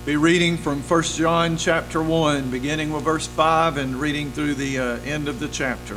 Be reading from 1 John chapter 1, beginning with verse 5 and reading through the end of the chapter.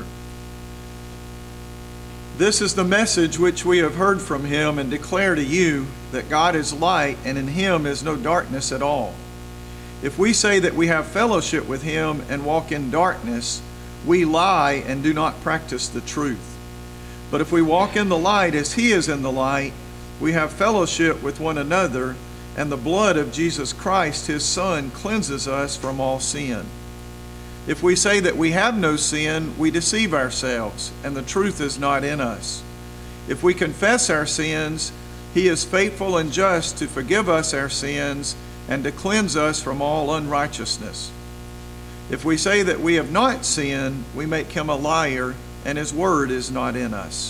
This is the message which we have heard from him and declare to you, that God is light, and in him is no darkness at all. If we say that we have fellowship with him and walk in darkness, we lie and do not practice the truth. But if we walk in the light as he is in the light, we have fellowship with one another, and the blood of Jesus Christ, his Son, cleanses us from all sin. If we say that we have no sin, we deceive ourselves, and the truth is not in us. If we confess our sins, he is faithful and just to forgive us our sins and to cleanse us from all unrighteousness. If we say that we have not sinned, we make him a liar, and his word is not in us.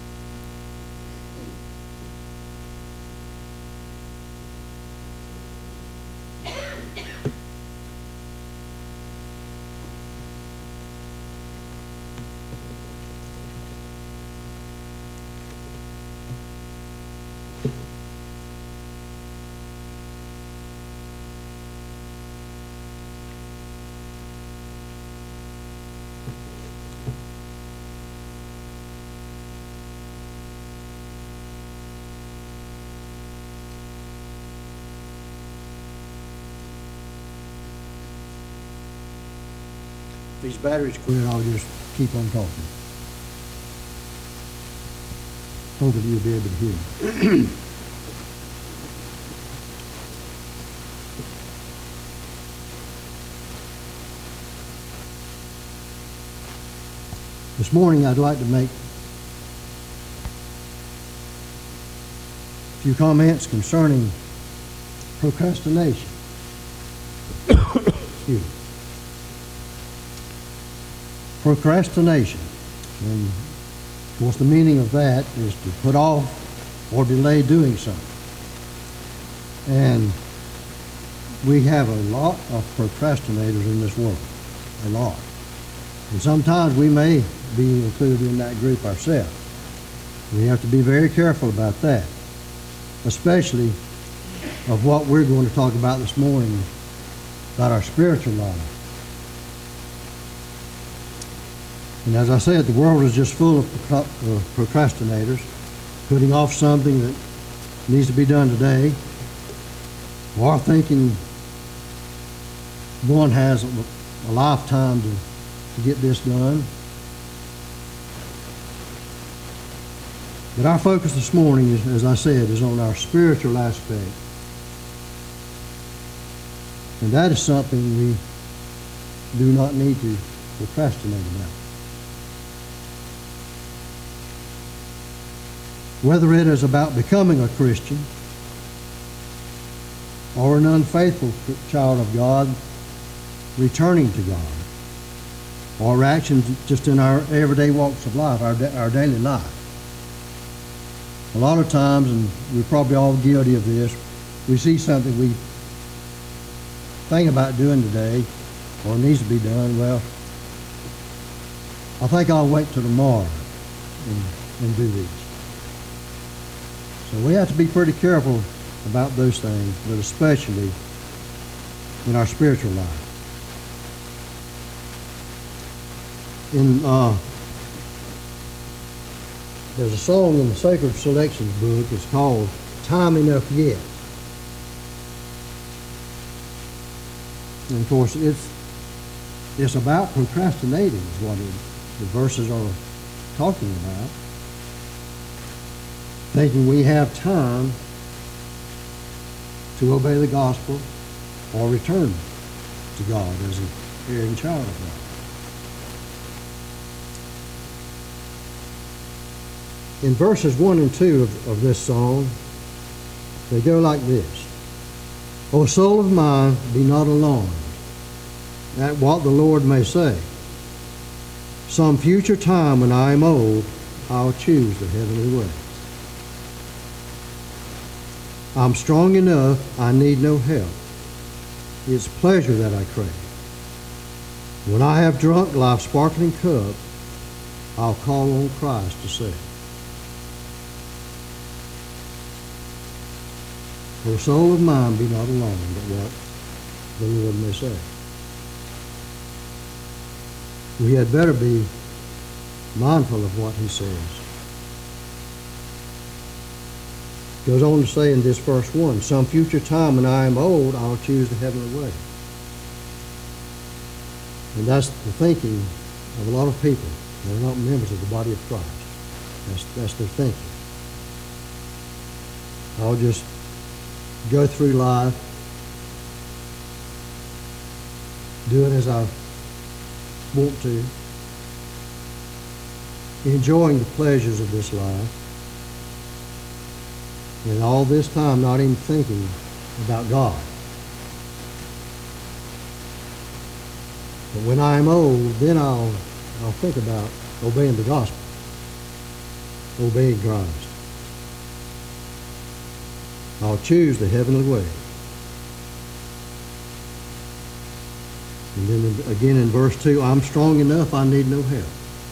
These batteries quit, I'll just keep on talking. Hopefully you'll be able to hear. This morning I'd like to make a few comments concerning procrastination. Excuse me. Procrastination. And of course the meaning of that is to put off or delay doing something. And we have a lot of procrastinators in this world. A lot. And sometimes we may be included in that group ourselves. We have to be very careful about that. Especially of what we're going to talk about this morning, about our spiritual life. And as I said, the world is just full of procrastinators, putting off something that needs to be done today, or thinking one has a lifetime to get this done. But our focus this morning, is, as I said, is on our spiritual aspect. And that is something we do not need to procrastinate about. Whether it is about becoming a Christian or an unfaithful child of God returning to God, or actions just in our everyday walks of life, our daily life. A lot of times, and we're probably all guilty of this, we see something we think about doing today or needs to be done. Well, I think I'll wait till tomorrow and do these. So we have to be pretty careful about those things, but especially in our spiritual life. There's a song in the Sacred Selections book. It's called "Time Enough Yet." And of course, it's about procrastinating is what the verses are talking about. Thinking we have time to obey the gospel or return to God as a erring child of God. In verses 1 and 2 of this song, they go like this. O soul of mine, be not alarmed at what the Lord may say. Some future time when I am old, I'll choose the heavenly way. I'm strong enough, I need no help. It's pleasure that I crave. When I have drunk life's sparkling cup, I'll call on Christ to save. O soul of mine, be not alarmed at what the Lord may say. We had better be mindful of what he says. Goes on to say in this verse 1, some future time when I am old, I'll choose the heavenly way. And that's the thinking of a lot of people. They're not members of the body of Christ. That's their thinking. I'll just go through life, do it as I want to, enjoying the pleasures of this life, and all this time not even thinking about God. But when I am old, then I'll think about obeying the gospel, obeying Christ. I'll choose the heavenly way. And then again in verse 2, I'm strong enough, I need no help.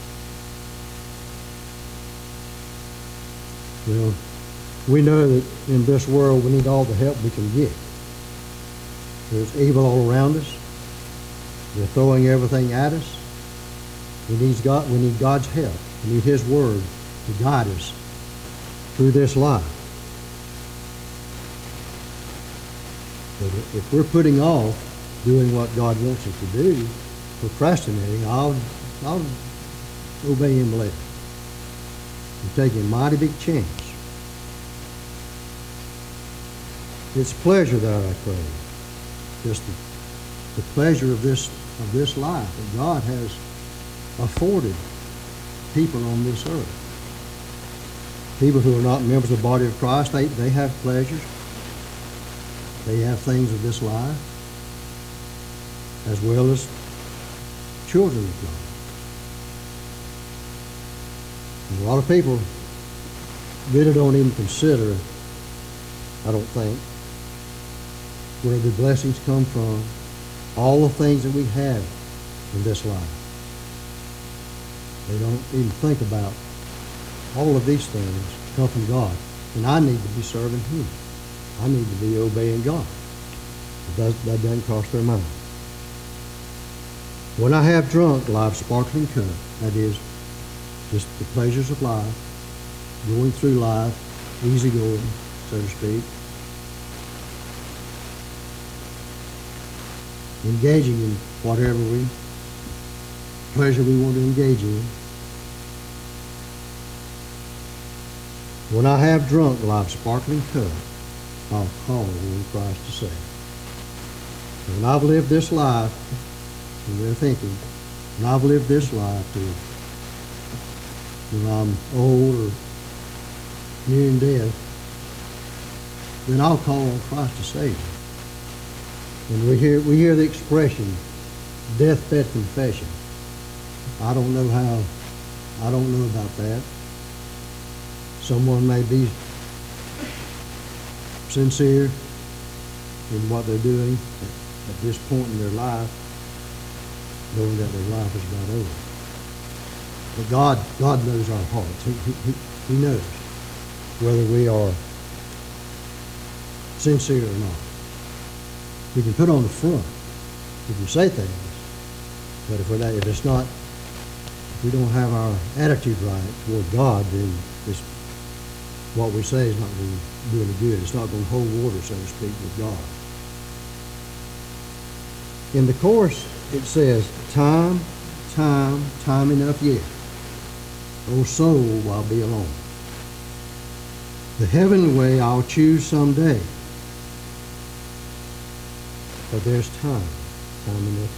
Well, we know that in this world we need all the help we can get. There's evil all around us. They're throwing everything at us. We need God's help. We need his word to guide us through this life. But if we're putting off doing what God wants us to do, procrastinating, I'll obey him later. We're taking a mighty big chance. It's pleasure that I crave. Just the pleasure of this life that God has afforded people on this earth. People who are not members of the body of Christ, they have pleasures. They have things of this life, as well as children of God. And a lot of people really don't even consider, I don't think, where the blessings come from, all the things that we have in this life. They don't even think about all of these things come from God. And I need to be serving him. I need to be obeying God. That doesn't cross their mind. When I have drunk life's sparkling cup, that is just the pleasures of life, going through life, easy going, so to speak, engaging in whatever pleasure we want to engage in. When I have drunk life's sparkling cup, I'll call on Christ to save. When I've lived this life, and they're thinking, when I've lived this life to when I'm old or nearing death, then I'll call on Christ to save me. And we hear the expression, deathbed confession. I don't know about that. Someone may be sincere in what they're doing at this point in their life, knowing that their life is about over. But God knows our hearts. He knows whether we are sincere or not. We can put on the front. We can say things, but if we don't have our attitude right toward God, then what we say is not going to do any good. It's not going to hold water, so to speak, with God. In the chorus, it says, time enough yet. O soul, I'll be alone. The heavenly way I'll choose someday. But there's time enough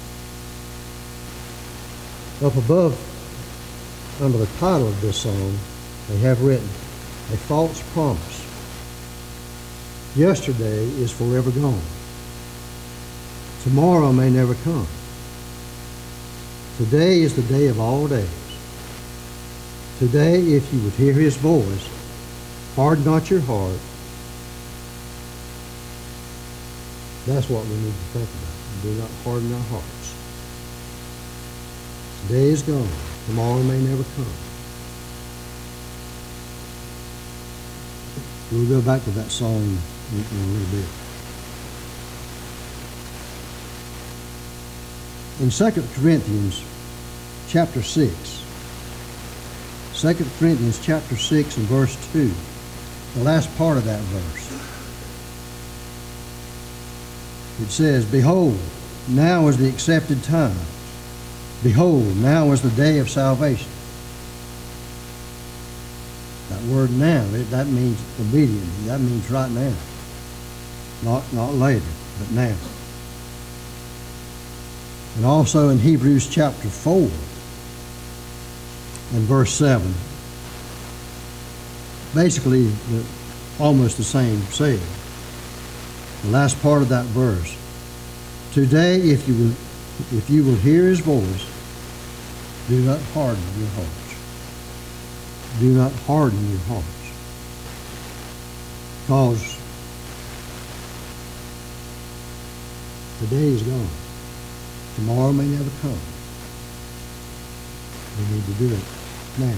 yet. Up above, under the title of this song, they have written, a false promise. Yesterday is forever gone. Tomorrow may never come. Today is the day of all days. Today, if you would hear his voice, harden not your heart. That's what we need to think about. Do not harden our hearts. Today is gone. Tomorrow may never come. We'll go back to that song in a little bit. In 2 Corinthians chapter 6, 2 Corinthians chapter 6 and verse 2, the last part of that verse, it says, "Behold, now is the accepted time. Behold, now is the day of salvation." That word "now," that means immediately. That means right now. Not later, but now. And also in Hebrews chapter 4 and verse 7, basically almost the same saying. The last part of that verse, "Today, if you will hear his voice, do not harden your hearts." Do not harden your hearts. Because the day is gone. Tomorrow may never come. We need to do it now.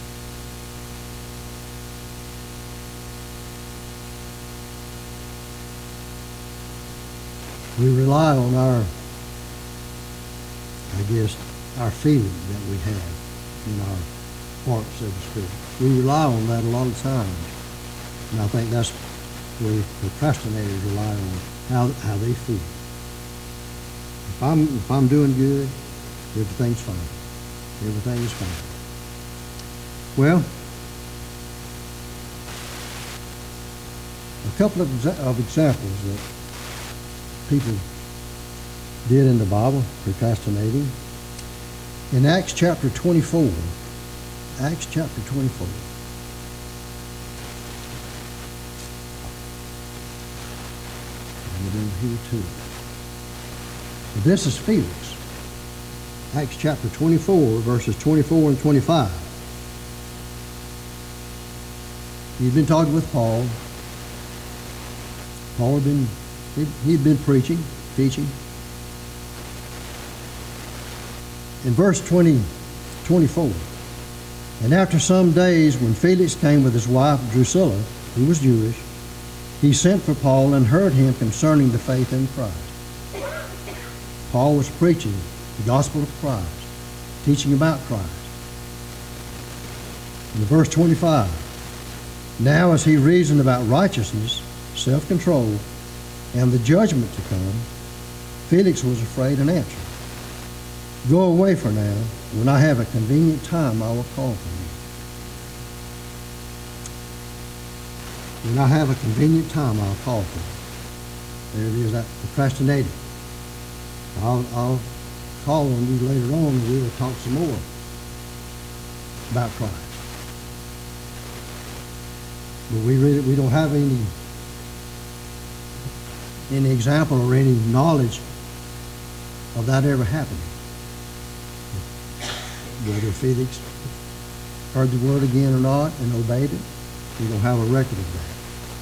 We rely on our feeling that we have in our heart, so to speak. We rely on that a lot of times. And I think that's where procrastinators rely on how they feel. If I'm doing good, everything's fine. Everything is fine. Well, a couple of examples that people did in the Bible, procrastinating. In Acts chapter 24, Acts chapter 24. And over here too. This is Felix. Acts chapter 24, verses 24 and 25. He'd been talking with Paul. Paul he'd been preaching, teaching. In verse 24, "And after some days, when Felix came with his wife Drusilla, who was Jewish, he sent for Paul and heard him concerning the faith in Christ." Paul was preaching the gospel of Christ, teaching about Christ. In verse 25, "Now as he reasoned about righteousness, self-control, and the judgment to come, Felix was afraid and answered, 'Go away for now. When I have a convenient time, I will call for you.'" When I have a convenient time, I'll call for you. There it is, that procrastinating. I'll call on you later on and we will talk some more about Christ. But we don't have any example or any knowledge of that ever happening. Whether Felix heard the word again or not and obeyed it, we don't have a record of that.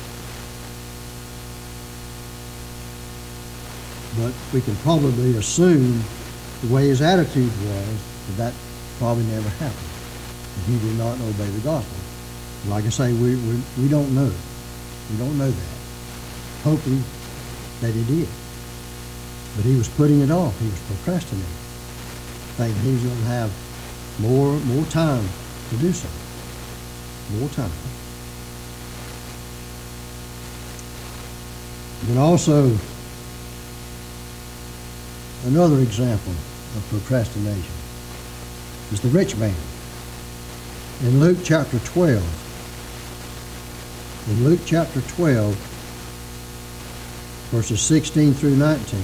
But we can probably assume the way his attitude was that probably never happened. That he did not obey the gospel. Like I say, we don't know. We don't know that. Hoping that he did. But he was putting it off. He was procrastinating. Thinking he was going to have more time to do so. More time. And also, another example of procrastination is the rich man. In Luke chapter 12, verses 16 through 19,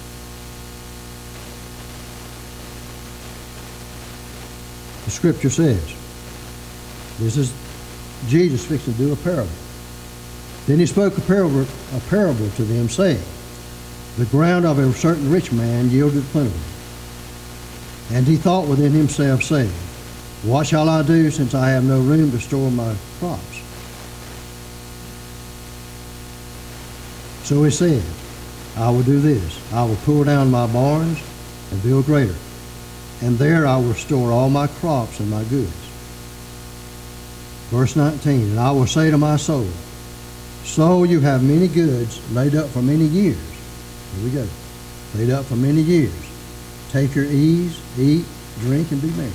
the scripture says, this is Jesus fixing to do a parable. "Then he spoke a parable to them, saying, The ground of a certain rich man yielded plentifully. And he thought within himself, saying, What shall I do, since I have no room to store my crops? So he said, I will do this. I will pull down my barns and build greater, and there I will store all my crops and my goods. Verse 19, and I will say to my soul, Soul, you have many goods laid up for many years. Here we go. Laid up for many years. Take your ease, eat, drink, and be merry.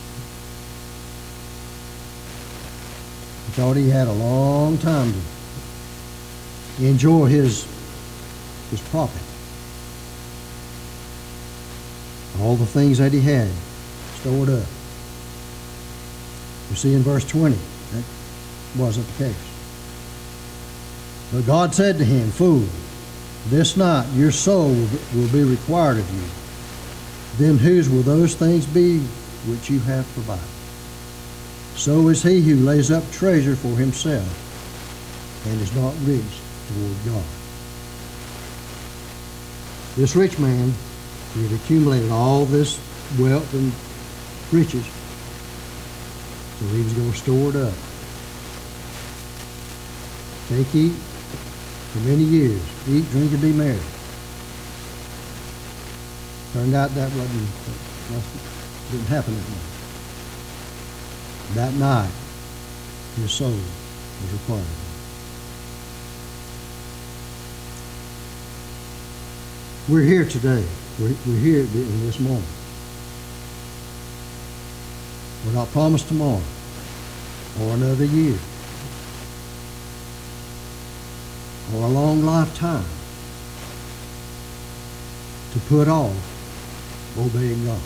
He thought he had a long time to enjoy his property. All the things that he had stored up. You see in verse 20, that wasn't the case. But God said to him, Fool, this night your soul will be required of you. Then whose will those things be which you have provided? So is he who lays up treasure for himself and is not rich toward God. This rich man, he had accumulated all this wealth and riches, so he was going to store it up. Take, eat, for many years. Eat, drink, and be merry. Turned out that didn't happen that night. That night, his soul was required. We're here today. We're here in this moment. We're not promised tomorrow or another year or a long lifetime to put off obeying God.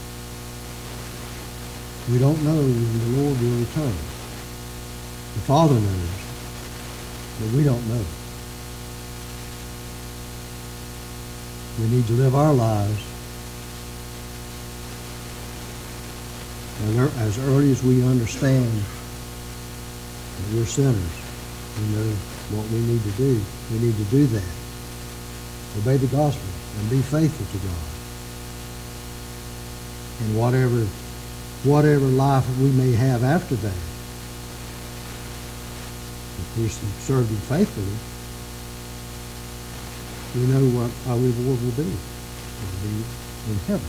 We don't know when the Lord will return. The Father knows, but we don't know. We need to live our lives as early as we understand that we're sinners. We know what we need to do. We need to do that. Obey the gospel and be faithful to God. And whatever life we may have after that, if we serve Him faithfully, we know what our reward will be. It will be in heaven.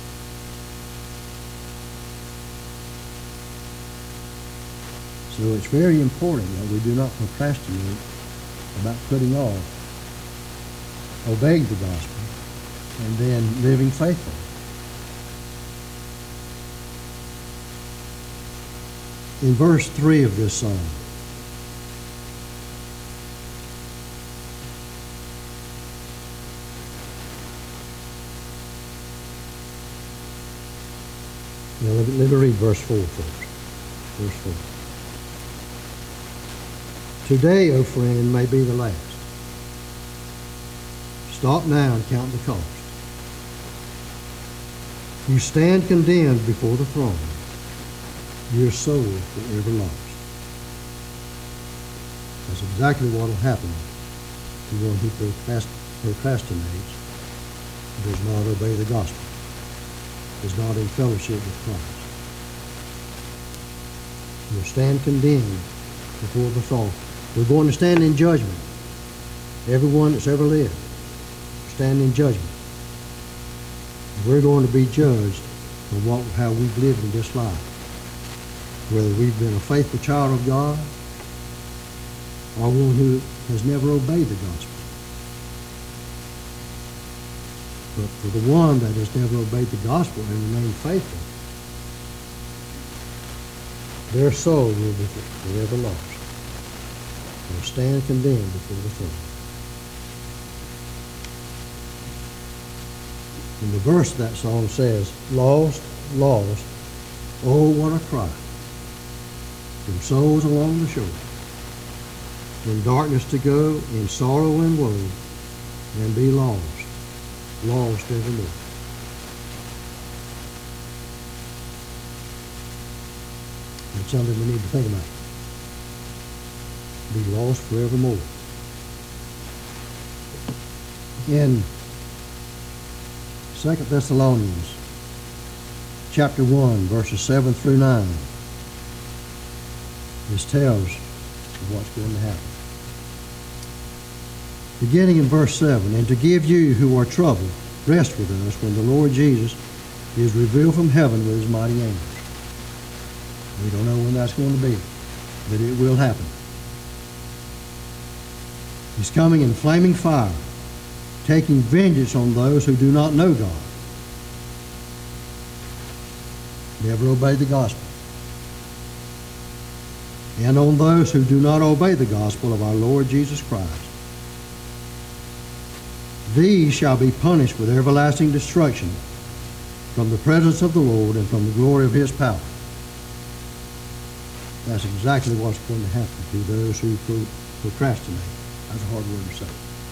So it's very important that we do not procrastinate about putting off obeying the gospel and then living faithfully. In verse 3 of this psalm, let me read verse 4 first. Verse 4. Today, O friend, may be the last. Stop now and count the cost. You stand condemned before the throne, your soul forever lost. That's exactly what will happen to one who procrastinates, does not obey the gospel, is not in fellowship with Christ. You'll stand condemned before the throne. We're going to stand in judgment. Everyone that's ever lived, stand in judgment. We're going to be judged for how we've lived in this life. Whether we've been a faithful child of God or one who has never obeyed the gospel. But for the one that has never obeyed the gospel and remained faithful, their soul will be forever lost. They'll stand condemned before the throne. In the verse that song says, lost, lost, oh what a cry, from souls along the shore, in darkness to go, in sorrow and woe, and be lost, lost evermore. That's something we need to think about. Be lost forevermore. In 2 Thessalonians chapter 1, verses 7 through 9, this tells of what's going to happen. Beginning in verse 7, and to give you who are troubled rest with us when the Lord Jesus is revealed from heaven with his mighty angels. We don't know when that's going to be, but it will happen. He's coming in flaming fire, taking vengeance on those who do not know God never obey the gospel. And on those who do not obey the gospel of our Lord Jesus Christ. These shall be punished with everlasting destruction from the presence of the Lord and from the glory of his power. That's exactly what's going to happen to those who procrastinate. That's a hard word to say.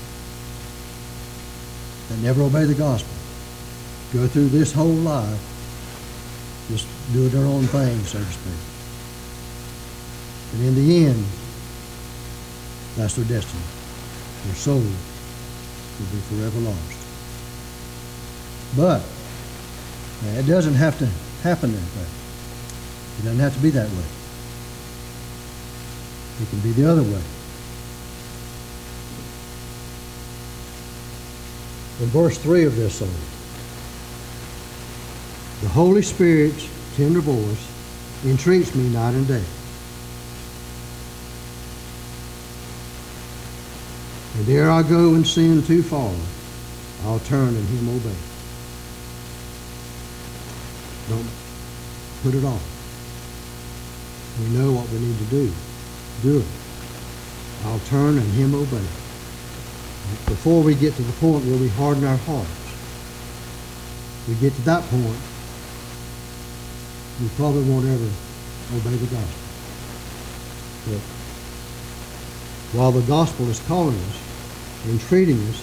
They never obey the gospel. Go through this whole life just doing their own thing, so to speak. And in the end, that's their destiny. Their soul will be forever lost. But it doesn't have to happen that way. It doesn't have to be that way. It can be the other way. In verse 3 of this psalm, the Holy Spirit's tender voice entreats me night and day. And dare I go and sin too far, I'll turn and him obey. Don't put it off. We know what we need to do. Do it. I'll turn and him obey. Before we get to the point where we harden our hearts, we get to that point, we probably won't ever obey the gospel. But while the gospel is calling us, entreating us,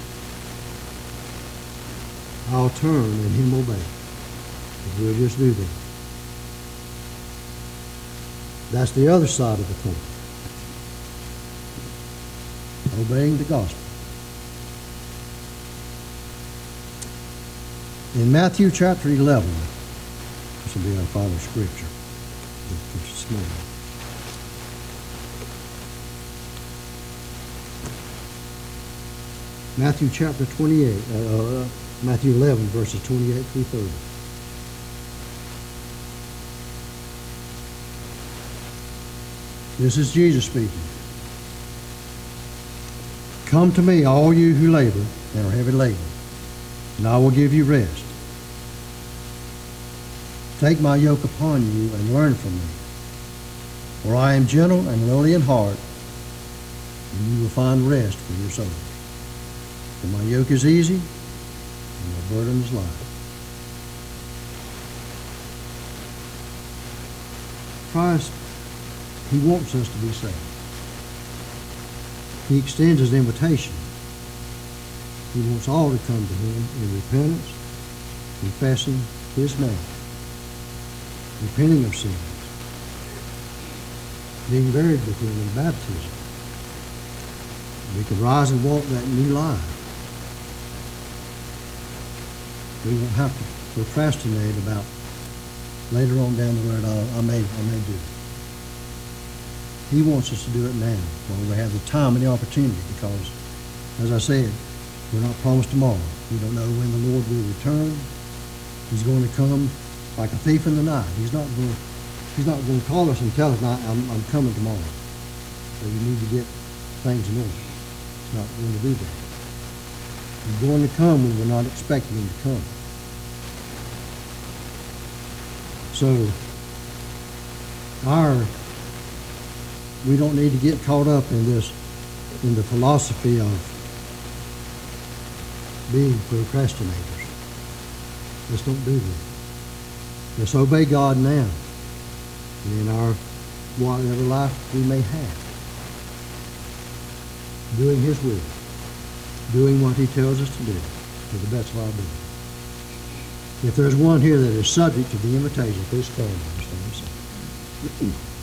I'll turn and him obey. If we'll just do that. That's the other side of the coin. Obeying the gospel. In Matthew chapter 11, this will be our final scripture this morning. Matthew chapter 28, Matthew 11, verses 28 through 30. This is Jesus speaking. Come to me, all you who labor and are heavy laden, and I will give you rest. Take my yoke upon you and learn from me, for I am gentle and lowly in heart, and you will find rest for your souls. For my yoke is easy, and my burden is light. Christ, he wants us to be saved. He extends his invitation. He wants all to come to him in repentance, confessing his name, repenting of sins, being buried with him in baptism. We can rise and walk that new life. We won't have to procrastinate about later on down the road, I may do it. He wants us to do it now while we have the time and the opportunity, because, as I said, we're not promised tomorrow. We don't know when the Lord will return. He's going to come like a thief in the night. He's not going to call us and tell us, I'm coming tomorrow. So you need to get things in order. He's not going to do that. He's going to come when we're not expecting him to come. So, we don't need to get caught up in the philosophy of being procrastinators. Let's don't do that. Let's obey God now and in our whatever life we may have. Doing his will. Doing what he tells us to do to the best of our ability. If there's one here that is subject to the invitation, please stand and stand.